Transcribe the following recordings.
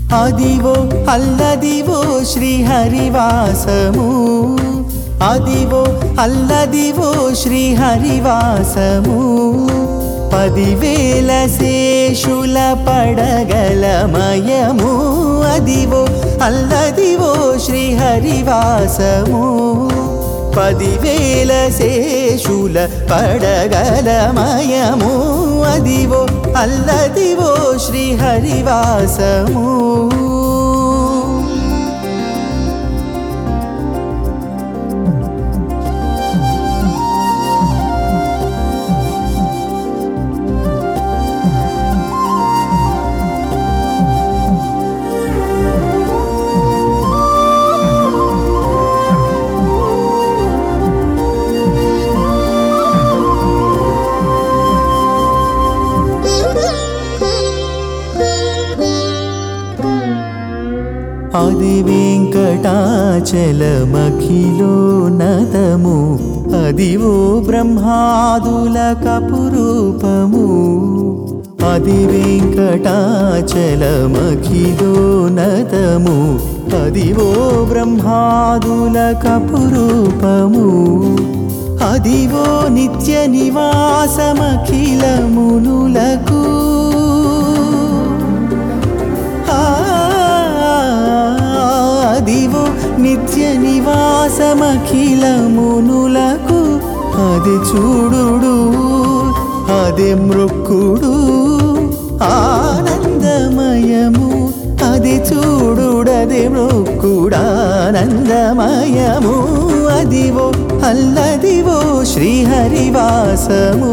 అదివో అల్లదివో శ్రీహరివాసము, అదివో అల్లదివో శ్రీహరివాసము. 10,000 శేషుల పడగలమయము, అదివో అల్లదివో శ్రీహరివాసము. 10,000 శేషుల పడగలమయము, అదివో అల్లదివో శ్రీహరివాసము. అది వెంకటాచలమఖిలోన్నతము, అదివో బ్రహ్మాదులకపురూపము. అది వెంకటాచలమఖిలోన్నతము, అదివో బ్రహ్మాదులకపురూపము. అదివో నిత్య నివాసమఖిలమునులకు, అదివో నిత్య నివాసమఖిలమునులకు. అది చూడుడు అది మృక్కుడు ఆనందమయము, అది చూడుడది మృక్కుడానందమయము. అదివో అల్లదివో శ్రీహరివాసము.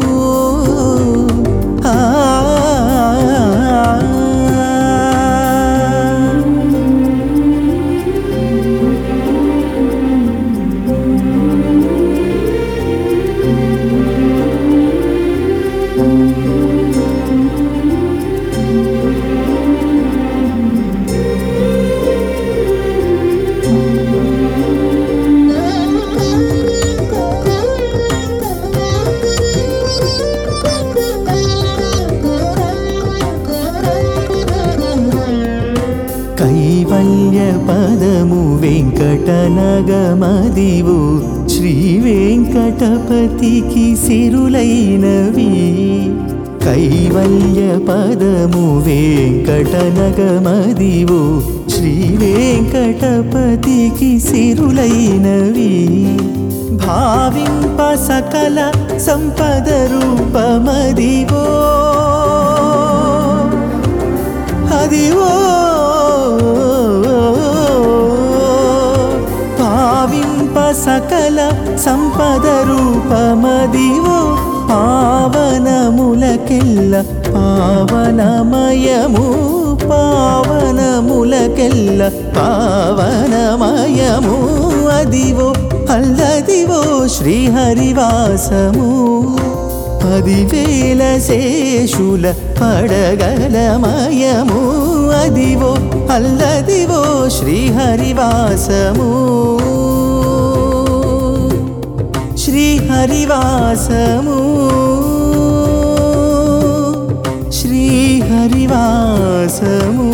కైవల్య పదము వెంకటనగమదివు, శ్రీ వెంకటపతికి సిరులైనవి. కైవల్య పదము వెంకటనగమదివు, శ్రీ వెంకటపతికి సిరులైనవి. భావింప సకల సంపద రూపమదివో, అదివో భావింప సకల సంపద రూపమదివో. పావనములకెల్ల పావనమయము, పావనములకెల్ల పావనమయము. అదివో అల్లదివో శ్రీహరివాసము. 10,000 శేషుల పడగలమయము, అదివో అల్లదివో శ్రీహరివాసము. శ్రీహరివాసము, శ్రీహరివాసము.